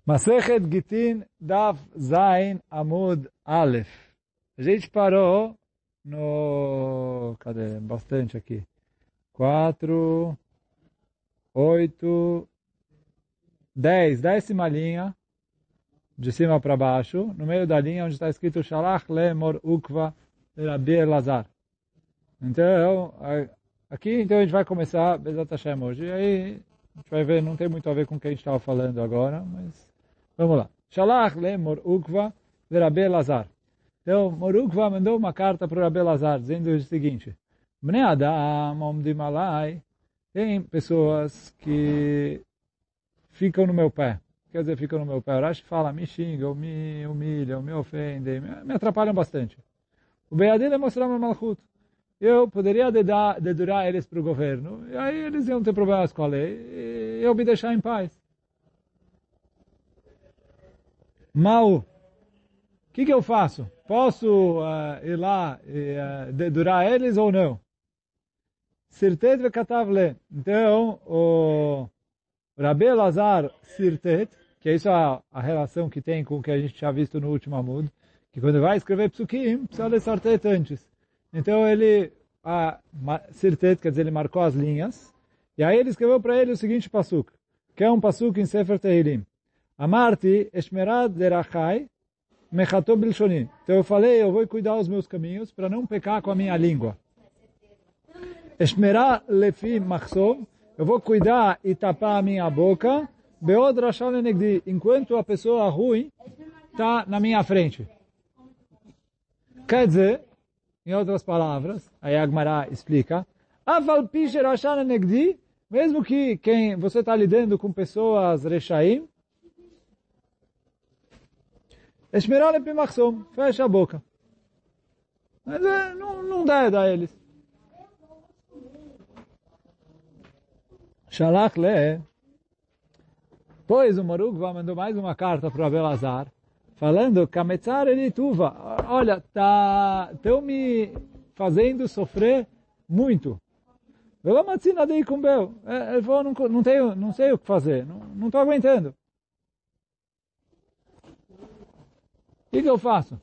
Masechet Gitin Daf Zain Amud Aleph. A gente parou no... Cadê? Bastante aqui. 4, 8, 10. 10ª linha. De cima para baixo. No meio da linha onde está escrito Shalach Lemor Ukva Rabi Elazar. Então, aqui então a gente vai começar Bezat Hashem hoje. E aí a gente vai ver, não tem muito a ver com o que a gente estava falando agora, mas... Vamos lá. Shalach le Mor Ukva ve Rabi Elazar. Então, Mor Ukva mandou uma carta para o Rabi Elazar, dizendo o seguinte: Bnei Adam omdim alai. Tem pessoas que ficam no meu pé. Quer dizer, ficam no meu pé. O Rashi fala, me xingam, me humilham, me ofendem, me atrapalham bastante. O Beyadil é mostrar meu malchut. Eu poderia dedurar eles para o governo, e aí eles iam ter problemas com a lei, e eu me deixar em paz. Mal, o que eu faço? Posso ir lá e dedurar eles ou não? Sirtet vekatav le. Então, o Rabi Elazar Sirtet, que é isso a relação que tem com o que a gente tinha visto no último Amud, que quando vai escrever psukim, precisa ler Sartet antes. Então ele, Sirtet, quer dizer, ele marcou as linhas, e aí ele escreveu para ele o seguinte pasuk, que é um pasuk em Sefer Tehilim. Amarti, Eshmerad derachai, mechato bilshoni. Então eu falei, eu vou cuidar dos meus caminhos para não pecar com a minha língua. Eshmerad lefi machsom, eu vou cuidar e tapar a minha boca, beod rashal enegdi, enquanto a pessoa ruim está na minha frente. Quer dizer, em outras palavras, aí a Gemara explica, aval pi rashal enegdi, mesmo que quem você está lidando com pessoas rechaim, Eshmerá lepi machsom, fecha a boca. Mas não dá a eles. Shalach le. Pois o Mor Ukva mandou mais uma carta para o Rabi Elazar, falando, Kametzar elituva, olha, estão me fazendo sofrer muito. Eu amatzina dei com Bel. Ele falou, não sei o que fazer, não estou aguentando. O que eu faço?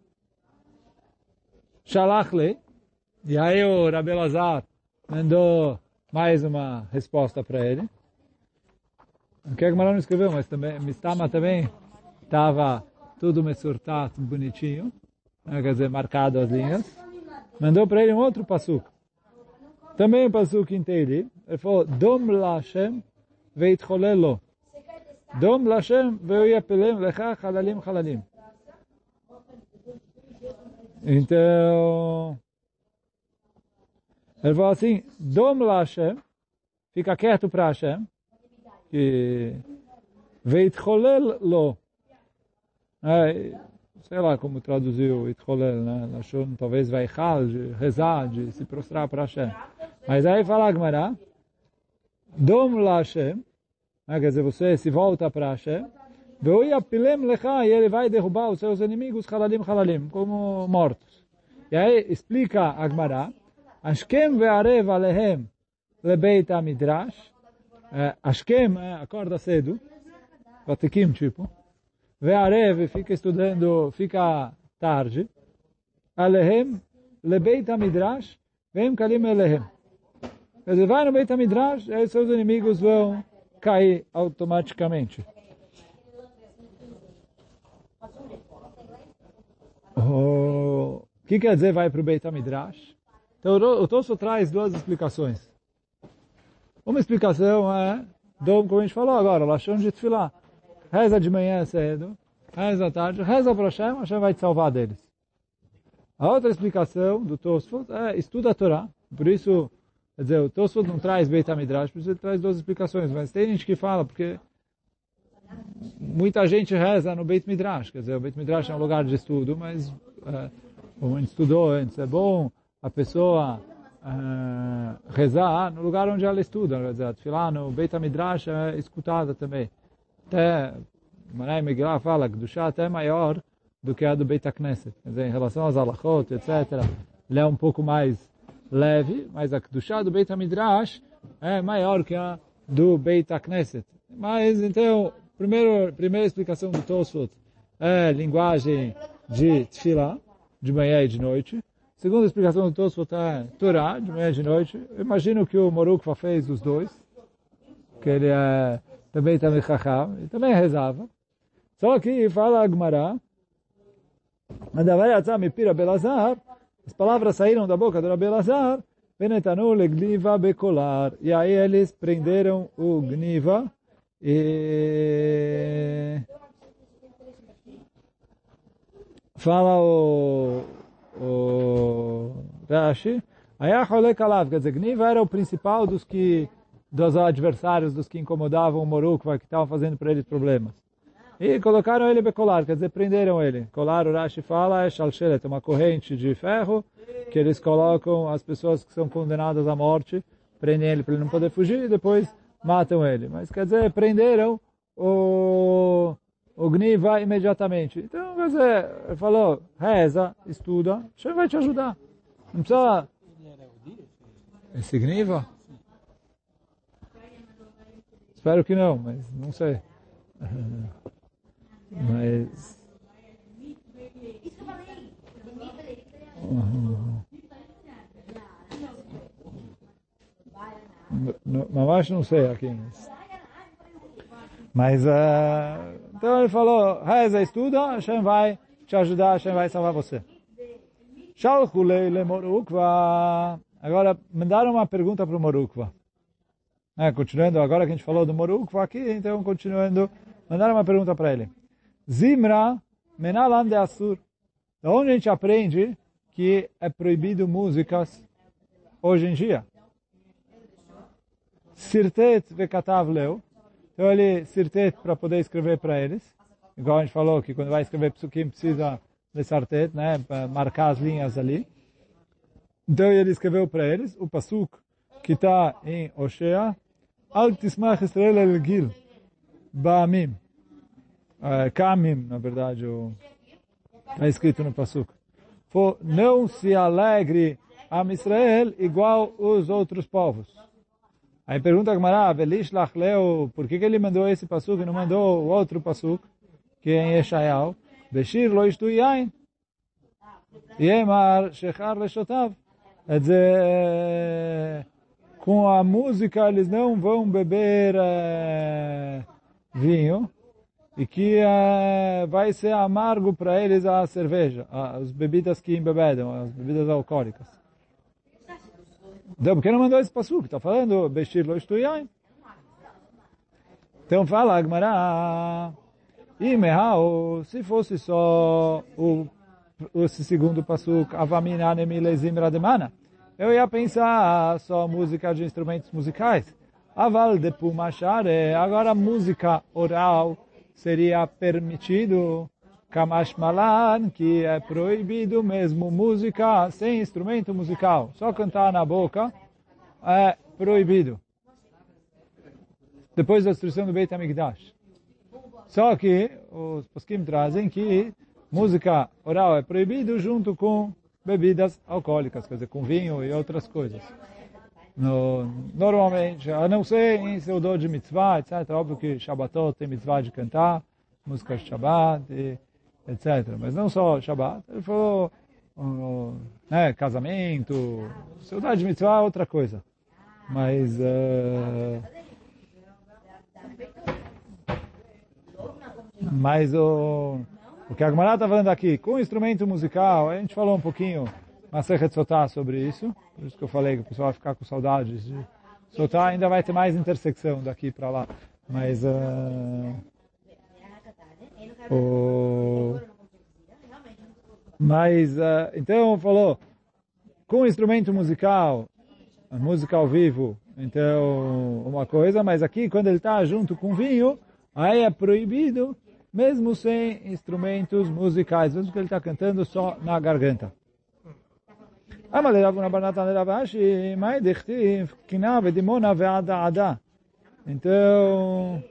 Shalach le. E aí o Rabi Elazar mandou mais uma resposta para ele. O que a Gemara não escreveu, mas também, Mistama também estava tudo mesurtado, bonitinho, quer dizer, marcado as linhas. Mandou para ele um outro pasuk. Também um pasuk em Tehilim. Ele falou, Dom Lashem veitcholelo. Dom Lashem veuyapelem lecha chalalim chalalim. Então, ele falou assim, Dom Lashem, fica quieto para Hashem, que veitcholel lo. Sei lá como traduziu itcholel, né? Lashon, talvez vaichal, de rezar, de se prostrar para Hashem. Mas aí fala a Gemara, Dom Lashem, quer dizer, você se volta para Hashem, e ele vai derrubar os seus inimigos, halalim, como mortos. E aí explica a Gemara, Ashkem ve'arev alehem lebeit hamidrash. Ashkem, acorda cedo, vatikim tipo. Ve'arev fica estudando, fica tarde. Alehem lebeit hamidrash, ve'im kalim alehem. Quer dizer, vai no Beit HaMidrash, e aí seus inimigos vão cair automaticamente. O que quer dizer vai para o Beit HaMidrash? Então o Tosso traz duas explicações. Uma explicação é, como a gente falou agora, Lashon de Tfilah. Reza de manhã cedo, reza à tarde, reza para Hashem, Hashem vai te salvar deles. A outra explicação do Tosfot é estuda a Torá. Por isso, quer dizer, o Tosfot não traz Beit HaMidrash, por isso ele traz duas explicações. Mas tem gente que fala, porque muita gente reza no Beit Midrash, quer dizer, o Beit Midrash é um lugar de estudo, mas como a gente estudou antes, é bom a pessoa rezar no lugar onde ela estuda, quer dizer, a Tfilah no Beit HaMidrash é escutada também. Até, Marai Megillah fala que Kedushá até é maior do que a do Beit HaKnesset, quer dizer, em relação aos halachot, etc., ele é um pouco mais leve, mas a Kedushá do Beit HaMidrash é maior que a do Beit HaKnesset. Mas, então, Primeira explicação do Tosfot é linguagem de Tefillah, de manhã e de noite. Segunda explicação do Tosfot é Torá, de manhã e de noite. Eu imagino que o Morukva fez os dois, que ele também está no Chacham, e também rezava. Só que fala a Gemara, as palavras saíram da boca do Rabi Elazar, Venetanu legliva bekolar. E aí eles prenderam o Gniva e fala o Rashi, quer dizer, Gniva era o principal dos adversários, dos que incomodavam o Morukva, que estavam fazendo para eles problemas. E colocaram ele becolar, quer dizer, prenderam ele. Colar, o Rashi fala, é shalshelet, uma corrente de ferro, que eles colocam as pessoas que são condenadas à morte, prendem ele para ele não poder fugir e depois matam ele. Mas quer dizer, prenderam o Gniva imediatamente. Então, quer dizer, ele falou, reza, estuda, Hashem vai te ajudar. Não precisa... Esse Gniva? Espero que não, mas não sei. Mas... Mas não sei aqui. Mas então ele falou, reza, estuda, Hashem vai te ajudar, Hashem vai salvar você. Agora, mandaram uma pergunta para o Morukva. Continuando, agora que a gente falou do Morukva aqui, então continuando, mandaram uma pergunta para ele. Zimra menalan de Assur. Da onde a gente aprende que é proibido músicas hoje em dia? Sirtet vekatav leu. Então ele sirtet para poder escrever para eles. Igual a gente falou que quando vai escrever psukim precisa de sartet, né, para marcar as linhas ali. Então ele escreveu para eles o pasuk que está em Oshea. Al tismach Israel el gil ba'amim. Kamim, na verdade, está escrito no pasuk. Não se alegre a Israel igual os outros povos. Aí pergunta a Gemara, Velishlach leu, por que ele mandou esse pasuk e não mandou o outro pasuk, que é em Yeshayahu? Beshir lo ishtu yain. Yemar shechar leshotav. Quer dizer, com a música eles não vão beber vinho, e que vai ser amargo para eles a cerveja, as bebidas que embebedam, as bebidas alcoólicas. Então, por que não mandou esse passuco? Está falando, Beshir lo ishtu yain. Então fala, Agmará, se fosse só esse segundo passuco, Avamina nemilezim rademana, eu ia pensar só música de instrumentos musicais. Aval de pumachare, agora música oral seria permitido, Kamash Malan, que é proibido mesmo música sem instrumento musical. Só cantar na boca é proibido. Depois da destruição do Beit HaMikdash. Só que os poskim trazem que música oral é proibido junto com bebidas alcoólicas, quer dizer, com vinho e outras coisas. Normalmente, a não ser em seudot de mitzvah, etc. Óbvio que Shabbatot tem mitzvah de cantar, música de Shabbat, etc. Mas não só Shabbat. Ele falou, casamento, seudot de mitzvah é outra coisa. Mas... o que a Gemara está falando aqui, com instrumento musical, a gente falou um pouquinho Masechet Sotá sobre isso, por isso que eu falei que o pessoal vai ficar com saudades de Sotá, ainda vai ter mais intersecção daqui para lá, mas então falou, com instrumento musical, a música ao vivo, então uma coisa, mas aqui quando ele está junto com vinho, aí é proibido, mesmo sem instrumentos musicais, mesmo que ele está cantando só na garganta. Então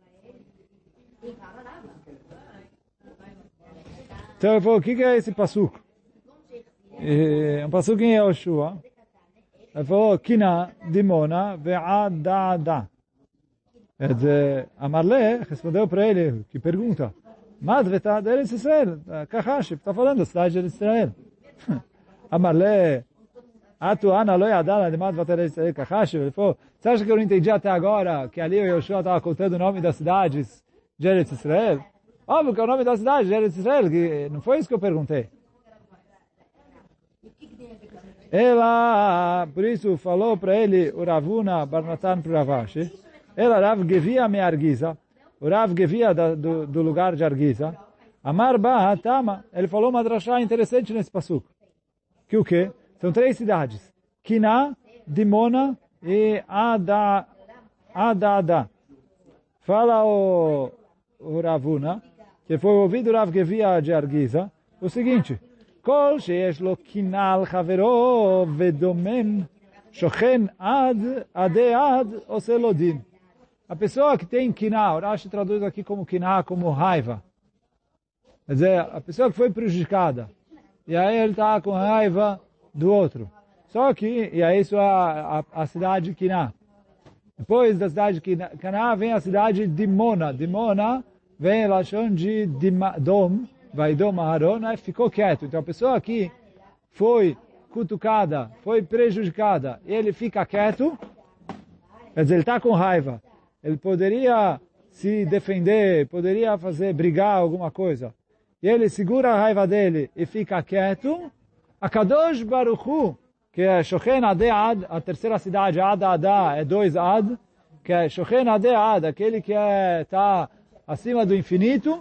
ele falou, o que é esse passuco? É um passuco em Yoshua. Ele falou, Kina, Dimona, Ve'adada. Quer dizer, Amarle respondeu para ele, que pergunta, Madvetad Eretz Israel, Kachashi, está falando da cidade de Israel. Amarle, Atuana lo yadala de Madvetad Eretz Israel, Kachashi, ele falou, você acha que eu não entendi até agora que ali o Yoshua estava contando o nome das cidades de Eretz Israel? Óbvio que é o nome da cidade de Eretz Israel, que não foi isso que eu perguntei. Ela, por isso, falou para ele o Ravuna Barnatan para o Ravashi, ela Rav Gevia me Argiza, o Rav Gevia do lugar de Argiza, Amar Ba Tama, ele falou uma drashá interessante nesse passuco. Que o quê? São 3 cidades, Kina, Dimona e Adada. Fala o Ravuna, que foi ouvido o Rav Gevia de Argiza, o seguinte, כל שיש לו קינה על חברו ודומם, שוכן עדי עד, עושה לו דין. A pessoa que tem quiná, o Rashi traduz aqui como quiná, como raiva. Quer dizer, a pessoa que foi prejudicada, e aí ele está com raiva do outro. Só que, e aí isso é a cidade de Quiná. Depois da cidade de Quiná vem a cidade de Dimona. Dimona vem a Lashon de Dom, Vaidom Aharon, ficou quieto. Então a pessoa aqui foi cutucada, foi prejudicada, e ele fica quieto, quer dizer, ele está com raiva. Ele poderia se defender, poderia brigar alguma coisa. E ele segura a raiva dele e fica quieto. A Kadosh Baruch Hu, que é Shochen Ade Ad, a terceira cidade, Ad Adá, é 2 Ad, que é Shochen Ade Ad, aquele que está acima do infinito,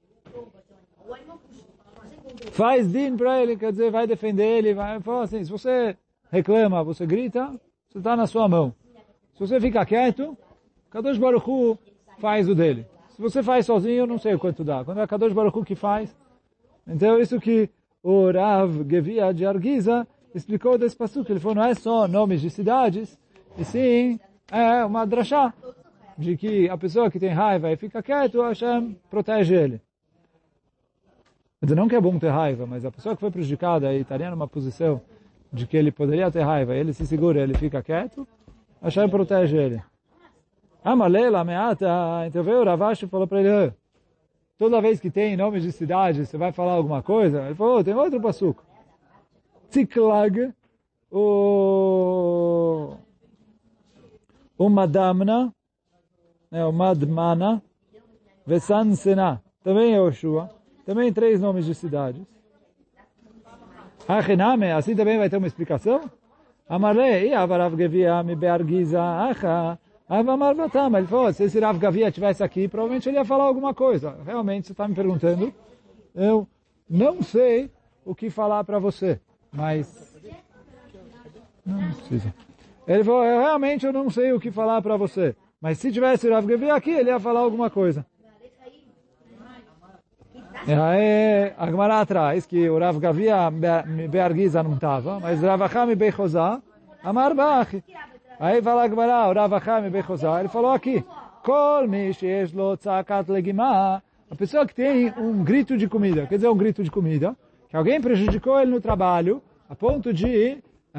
faz din para ele, quer dizer, vai defender ele, vai falar assim, se você reclama, você grita, você está na sua mão. Se você fica quieto, Kadosh Baruch Hu faz o dele. Se você faz sozinho, eu não sei o quanto dá. Quando é Kadosh Baruch Hu que faz, então isso que o Rav Gevia de Argiza explicou desse passuco. Ele falou, não é só nomes de cidades, e sim é uma drashá, de que a pessoa que tem raiva e fica quieto, Hashem protege ele. Quer dizer, não que é bom ter raiva, mas a pessoa que foi prejudicada e estaria numa posição de que ele poderia ter raiva, ele se segura, ele fica quieto, Hashem protege ele. Amalela, meata, então veio o Ravashi e falou para ele, toda vez que tem nomes de cidades, você vai falar alguma coisa? Ele falou, tem outro passuco. Tziklag, o Madamna, o Madmana, Vesansena, também é Yoshua, também 3 nomes de cidades. Achiname, assim também vai ter uma explicação? Amarle, e Avarav Gevia me beargiza, acha, ele falou, se esse Rav Gavia estivesse aqui, provavelmente ele ia falar alguma coisa. Realmente, você está me perguntando, eu não sei o que falar para você, mas... Não precisa. Ele falou, realmente eu não sei o que falar para você, mas se tivesse o Rav Gavia aqui, ele ia falar alguma coisa. E aí, a Gemara atrás, que o Rav Gavia Be'argiza não estava, mas Rav Achami Bechozá, Amar Bach. Aí fala a Gemara, o Rav Achami Bechozá, ele falou aqui, Kol mi sheyesh lo tzakat legimah, a pessoa que tem um grito de comida, quer dizer, um grito de comida, que alguém prejudicou ele no trabalho, a ponto de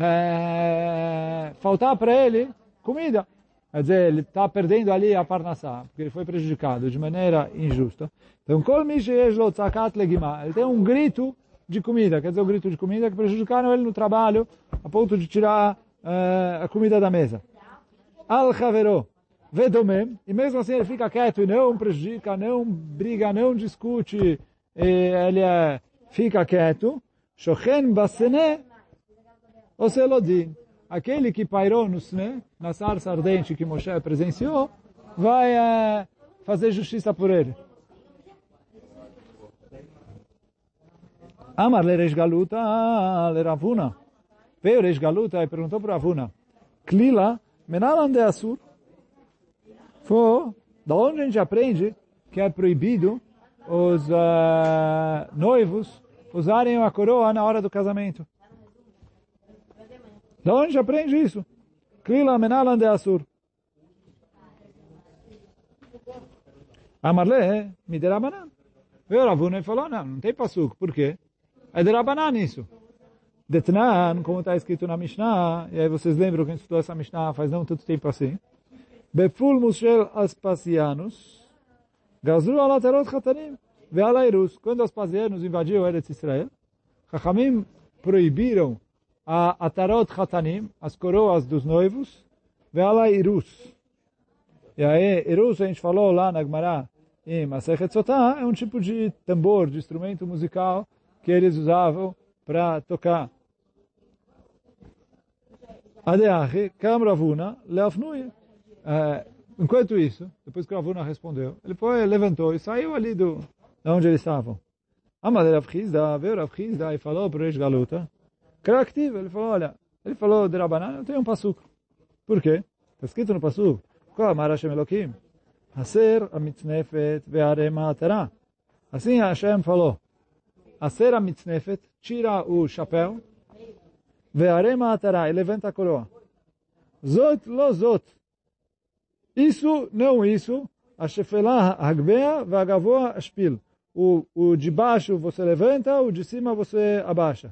faltar para ele comida. Quer dizer, ele está perdendo ali a parnassá, porque ele foi prejudicado de maneira injusta. Então, Kol mi sheyesh lo tzakat legimah, ele tem um grito de comida, quer dizer, um grito de comida que prejudicaram ele no trabalho, a ponto de tirar a comida da mesa. Al Havero Vedomem, e mesmo assim ele fica quieto e não prejudica, não briga, não discute, ele fica quieto. Shochen Basene Oselodin, aquele que pairou no Sne, na sarça ardente que Moshe presenciou, vai fazer justiça por ele. Amar le Reish Galuta le Ravuna. Veio o Reish Galuta e perguntou para o Ravuna, Klila, menalan de Asur? Da onde a gente aprende que é proibido os noivos usarem a coroa na hora do casamento? Da onde a gente aprende isso? Klila, menalan de Asur. Amarle, me derabanan. Veio o Ravuna e falou, não tem passuco. Por quê? É derabanan isso. Detnan, como está escrito na Mishnah, e aí vocês lembram que a gente estudou essa Mishnah faz não tanto tempo assim, בפולמוס של אספסיאנוס, גזרו על עטרות חתנים ועל האירוס. Quando os Aspasianos invadiram Eretz Israel, Chachamim proibiram a atarot chatanim, as coroas dos noivos, ועל האירוס. E aí, Irus, a gente falou lá na Gemara, em Masechet Sotah, é um tipo de tambor, de instrumento musical que eles usavam para tocar. Adeachi, Kam Ravuna, Leafnuia. Enquanto isso, depois que Ravuna respondeu, ele levantou e saiu ali de onde eles estavam. Amad Rav Chizda, veio Rav Chizda e falou para o Reish Galuta, criativo, ele falou, olha, ele falou de Rabanan, eu tenho um passuco. Por quê? Está escrito no passuco. Qual אמר השם אלוקים? הסר המצנפת והרמה עטרה. Assim Hashem falou, הסר המצנפת, tira o chapéu, והרמה עטרה, e levanta a coroa. Zot lo zot. Isso, não isso, השפלה הגביה והגבוה השפיל. O de baixo você levanta, o de cima você abaixa.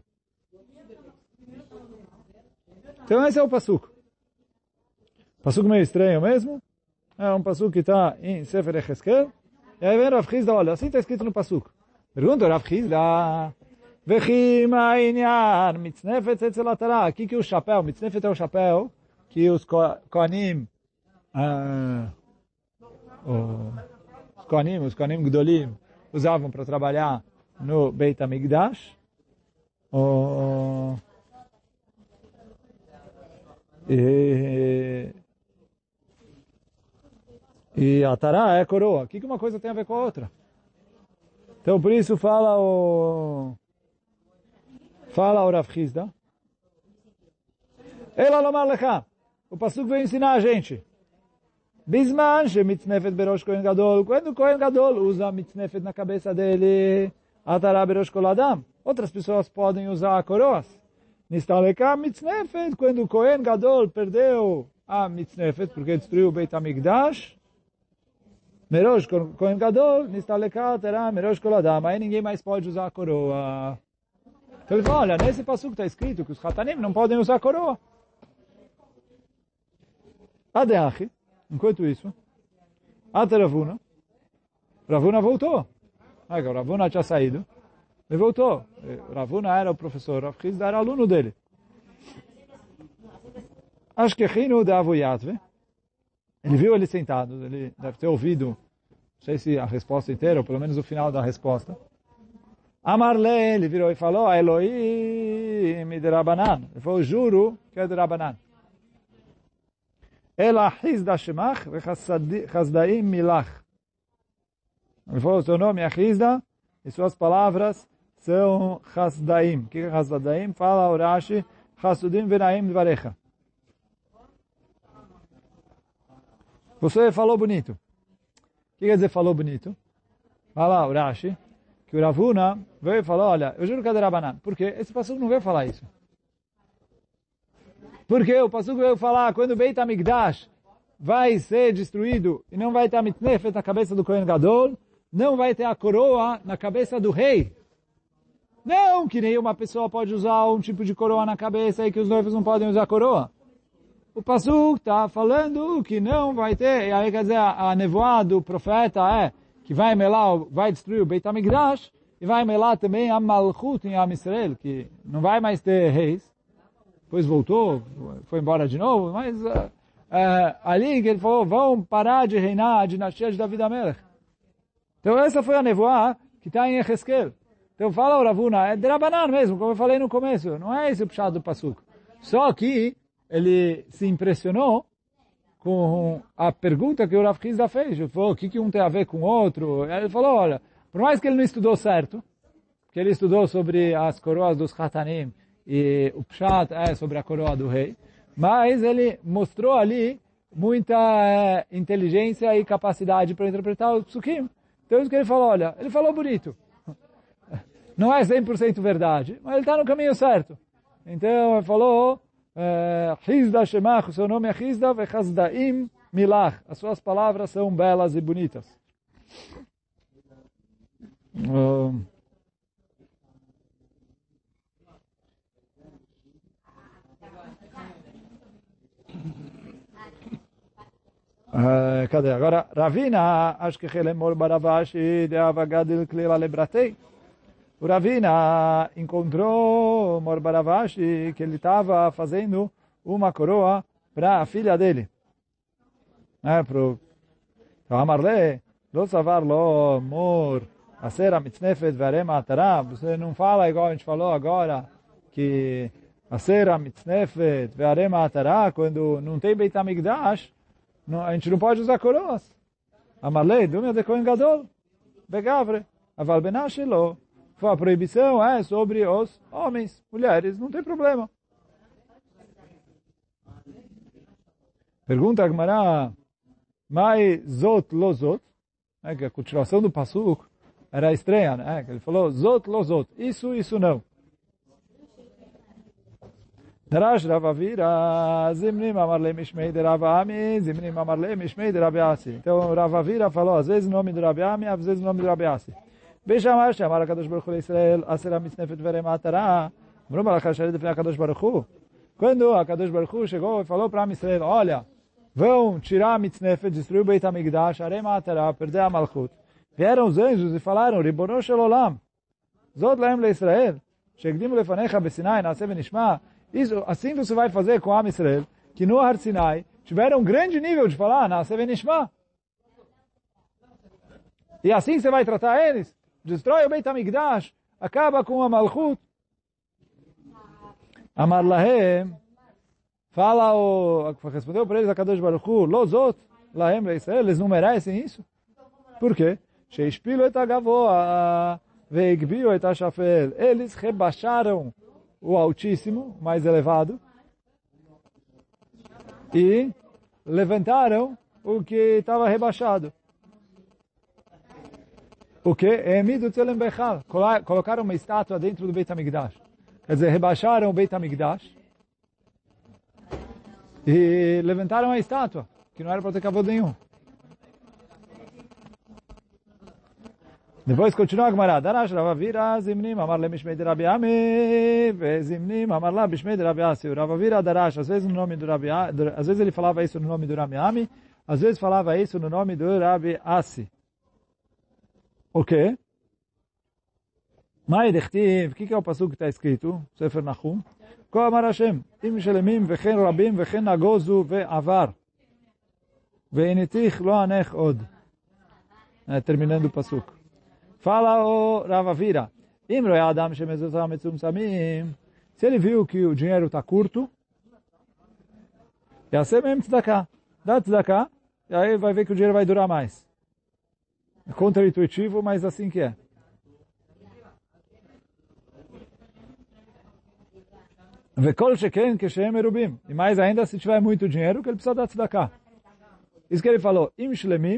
Então esse é o passuco. Passuco meio estranho mesmo. É um passuco que está em Sefer Echeskel. E aí vem Rav Chizda, olha, assim está escrito no passuco. Pergunta Rav Chizda, Vechim ha'inyan, mitznefet etzel atara. Aqui que o chapéu, mitznefet é o chapéu que os Kohanim, os Kohanim Gdolim, usavam para trabalhar no Beit HaMikdash. E a Tará é a coroa. O que uma coisa tem a ver com a outra? Então, por isso fala o Rav Chizda. Ela lomar lecha. O passuco veio ensinar a gente. Bisman she mitznefet berosh Kohen Gadol. Quando o Kohen Gadol usa mitznefet na cabeça dele, a Tará berosh kol adam. Outras pessoas podem usar coroas. Nistaleka mitznefet. Quando o Kohen Gadol perdeu a mitznefet, porque destruiu o Beit HaMikdash, Merosh Kohen Gadol, Nistaleka terá Merosh Kol Adam. Aí ninguém mais pode usar a coroa. Então ele fala, olha, nesse passuco está escrito que os Hatanim não podem usar a coroa. Adeachi, enquanto isso, até Ravuna voltou. Ravuna tinha saído e voltou. Ravuna era o professor, Rav Chizda era aluno dele. Acho que Chino de Avoyatve. Ele viu ele sentado, ele deve ter ouvido, não sei se a resposta inteira, ou pelo menos o final da resposta. Amarle, ele virou e falou, Elohim de Rabanan. Ele falou, juro que é de Rabanan. Ela Chizda Shemach vechazdaim milach. Ele falou, seu nome é Chizda e suas palavras são Chazdaim. O que é Chazdaim? Fala o Rashi, Chasudim venaim dvarecha. Você falou bonito. O que quer dizer falou bonito? Fala o Rashi, que o Ravuna veio e falou, olha, eu juro que é de Rabanan. Por quê? Esse passuco não veio falar isso. Porque o passuco veio falar, quando o Beit HaMikdash vai ser destruído e não vai ter a mitznefet na cabeça do Kohen Gadol, não vai ter a coroa na cabeça do rei. Não que nenhuma pessoa pode usar um tipo de coroa na cabeça e que os noivos não podem usar coroa. O passuco está falando que não vai ter, e aí quer dizer, a nevoá do profeta é que vai melar, vai destruir o Beit HaMikdash e vai melar também a Malchut em Am Yisrael, que não vai mais ter reis. Depois voltou, foi embora de novo, mas ali que ele falou, vão parar de reinar a dinastia de David HaMelech. Então essa foi a nevoá que está em Echeskel. Então fala o Ravuna, é de Rabanan mesmo, como eu falei no começo, não é esse o puxado do passuco. Só que ele se impressionou com a pergunta que o Rav Chizda fez. Ele falou, o que um tem a ver com o outro? Ele falou, olha, por mais que ele não estudou certo, que ele estudou sobre as coroas dos Hatanim, e o Pshat é sobre a coroa do rei, mas ele mostrou ali muita inteligência e capacidade para interpretar os psukim. Então isso que ele falou, olha, ele falou bonito. Não é 100% verdade, mas ele está no caminho certo. Então ele falou, Chizda Shemach, o seu nome é Chizda, vechazdaim milach. As suas palavras são belas e bonitas. Cadê? Agora, Ravina, acho que Helemor Baravashi de Avagadil Klila Lebratei. O Ravina encontrou Mor Baravashi que ele estava fazendo uma coroa para a filha dele. Então, Amarle, lo savar lo mor, asera mitznefet varema atara. Você não fala igual a gente falou agora, que asera mitznefet varema atara, quando não tem Beit HaMikdash, a gente não pode usar coroas. Amarle, dumia de Kohen Gadol, begavre, aval benashilo. A proibição é sobre os homens, mulheres, não tem problema. Pergunta a Gemara, Mai zot lo zot, que a continuação do Pasuk era estranha, né? Ele falou zot lo zot, isso não. Darash Ravavira, Zimnim amarle mishmei de Ravami, Zimnim amarle mishmei de Rabiasi. Então Ravavira falou, às vezes o nome do Rabiami, às vezes o nome do Rabiasi. Beishamar, chamar a Kadosh Baruch Hu Israel, Asera mitznefet verema atara. Vamos lá, Kashari de a Kadosh Baruch Hu. Quando a Kadosh Baruch Hu chegou e falou para Israel, olha, vão tirar a mitznefet, destruir o Beit HaMikdash, arema atara, perder a Malchut. Vieram os anjos e falaram, Ribono shel olam, zot lahem le Israel, shegdim lefanecha besinai, naseh venishma. Isso, assim você vai fazer com a Israel, que no Har Sinai tiveram um grande nível de falar, naseh venishma. E assim você vai tratar eles? Destrói o Beit HaMikdash, acaba com a Malchut. Amar Lahem, respondeu para eles a Kadosh Baruch Hu, Lozot, Lahem Israel, eles não merecem isso? Por quê? Sheishpilu et agavoa, veigbiu et ashafel. Eles rebaixaram o Altíssimo, mais elevado, e levantaram o que estava rebaixado. O que? Colocaram uma estátua dentro do Beit HaMikdash. Quer dizer, rebaixaram o Beit HaMikdash e levantaram a estátua, que não era para ter cavalo nenhum. Depois continua a Gemara. Darash Ravavira Zimnim amar le mishmei de Rabi Ami Zimnim amar la bishmei de Rabi Asi. O Ravavira Darash, às vezes no nome do Rabi, às vezes ele falava isso no nome do Rabi Ami, às vezes falava isso no nome do Rabi Asi. O quê? Mai dechtiv, o que é o pasuk que está escrito? Sefer Nahum. Ko amar Hashem, im shelemim vechen rabim vechen nagozu ve'avar. Ve'initich lo anech od. Terminando o pasuk. Fala o Ravavira. Im roe adam shemezuzah metzum samim. Se ele viu que o dinheiro está curto, yaseh mem tzedakah. Dá tzedakah, e aí vai ver que o dinheiro vai durar mais. É contra-intuitivo, mas assim que é. Vekol sheken keshem erubim. E mais ainda, se tiver muito dinheiro, que ele precisa dar tzedakah. Isso que ele falou, im shlemim,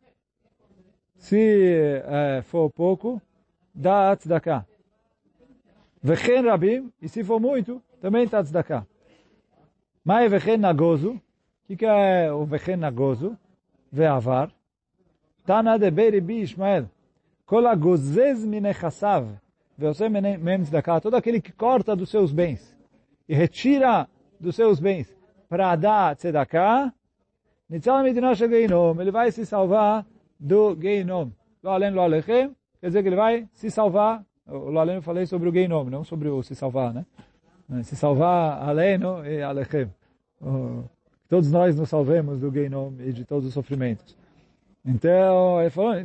se for pouco, dá tzedakah. Vechen rabim, e se for muito, também dá tzedakah. Mai vechen nagozu, o que é o vechen nagozu? Ve'avar. Tana de Beribi Ishmael. Kol agozez minechassav. Ve'oseh mem tzedakah. Todo aquele que corta dos seus bens e retira dos seus bens para dar tzedakah, nitzal medina shel geinom. Ele vai se salvar do geinom. Lo alem lo alechem. Quer dizer que ele vai se salvar. O lo alem eu falei sobre o geinom, não sobre o se salvar, né? Se salvar aleno e alechem. Todos nós nos salvemos do geinom e de todos os sofrimentos. Então, ele falou,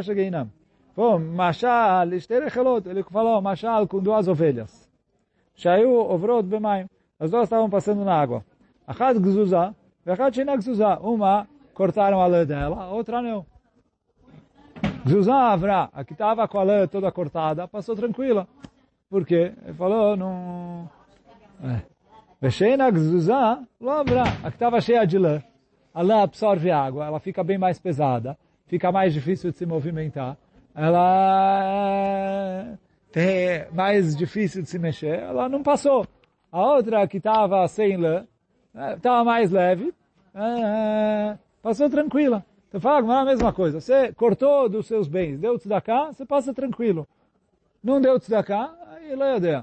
machal, ele falou, machal com duas ovelhas. Shaiu ovrot bemaim. As duas estavam passando na água. Achad gzuzah, vechad sheina gzuzah. Uma cortaram a lã dela, a outra não. Gzuzah avra, a que estava com a lã toda cortada, passou tranquila. Por quê? Ele falou, não... Vesheina gzuzah, lo avra, a que estava cheia de lã. A lã absorve água, ela fica bem mais pesada, fica mais difícil de se movimentar, ela é mais difícil de se mexer, ela não passou. A outra que estava sem lã, estava mais leve, passou tranquila. Então fala a mesma coisa, você cortou dos seus bens, deu tzedakah, você passa tranquilo. Não deu tzedakah, aí lã é.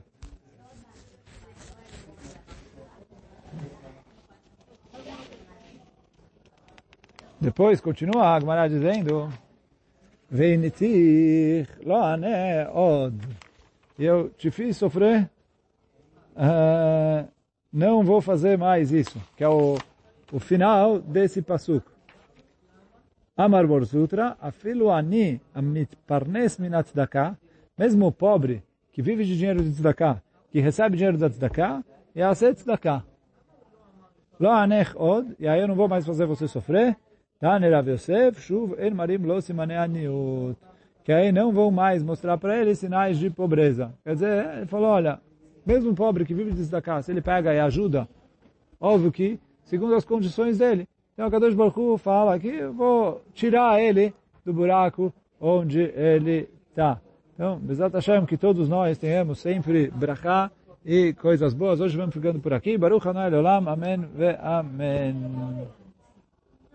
Depois continua a Gemara dizendo, Veinitir lo ane od. Eu te fiz sofrer, não vou fazer mais isso, que é o final desse pasuk. Amar Bor Sutra, afilu ani amit parnes minat tzedakah, mesmo o pobre que vive de dinheiro de tzedakah, que recebe dinheiro da tzedakah, e aceita tzedakah. Lo anech od, e aí eu não vou mais fazer você sofrer. Tane Rav Yosef, shuv en marim lo simane aniut. Que aí não vão mais mostrar para ele sinais de pobreza. Quer dizer, ele falou, olha, mesmo um pobre que vive de tzedakah, se ele pega e ajuda, óbvio que, segundo as condições dele, então o Kadosh Baruch Hu fala que eu vou tirar ele do buraco onde ele está. Então, Bezat Hashem, que todos nós tenhamos sempre brachá e coisas boas. Hoje vamos ficando por aqui. Baruch Hanai Olam. Amém ve Amém.